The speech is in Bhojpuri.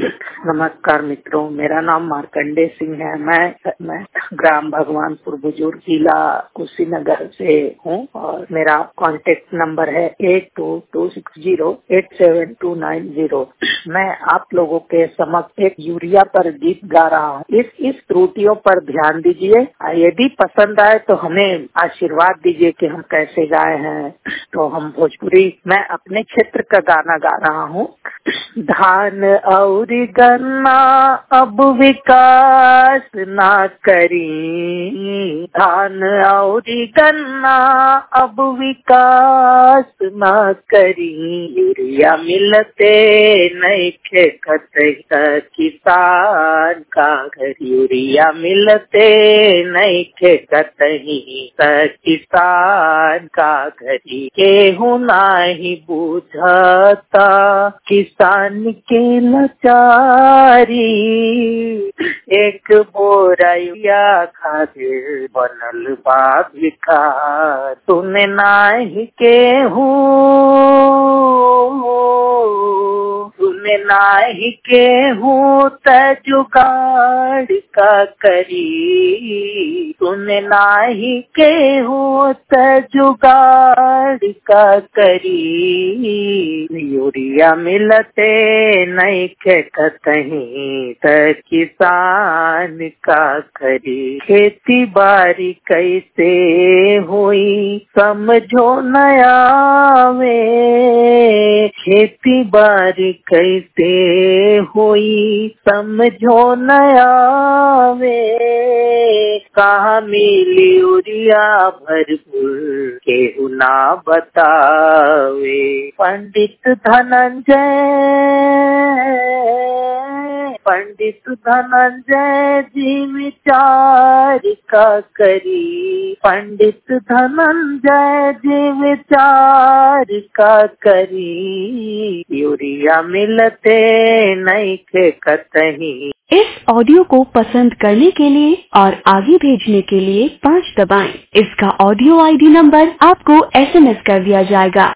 नमस्कार मित्रों, मेरा नाम मार्कंडे सिंह है। मैं ग्राम भगवानपुर बुजुर्ग जिला कुशीनगर से हूँ और मेरा कांटेक्ट नंबर है 8226087290। मैं आप लोगों के समक्ष एक यूरिया पर गीत गा रहा हूँ। इस त्रुटियों पर ध्यान दीजिए। यदि पसंद आए तो हमें आशीर्वाद दीजिए कि हम कैसे गाए हैं। तो हम भोजपुरी, मैं अपने क्षेत्र का गाना गा रहा हूँ। धान और गन्ना अब विकास ना करी, धान और गन्ना अब विकास ना करी, यूरिया मिलते नहीं खेत किसान का घर, यूरिया मिलते नहीं खेत किसान का घर, केहू नाही बुझता किसान के लाचारी, एक बोरा यूरिया खातिर बनल बा भिखार, सुने नाही केहू, सुने नाही केहू त जुगाड़ का करी, सुने नाही केहू त जुगाड़ का करी, यूरिया मिलते नहीं कहीं त किसान का करी, खेती बाड़ी कैसे हुई समझो नया में, खेती बाड़ी कैसे हुई समझो नया में, कहाँ मिली यूरिया भरपूर केहू ना बतावे, पंडित धनंजय जी विचार का करी, पंडित धनंजय जी विचार का करी, यूरिया मिलते नहीं खे कतही। इस ऑडियो को पसंद करने के लिए और आगे भेजने के लिए 5 दबाएं। इसका ऑडियो ID नंबर आपको SMS कर दिया जाएगा।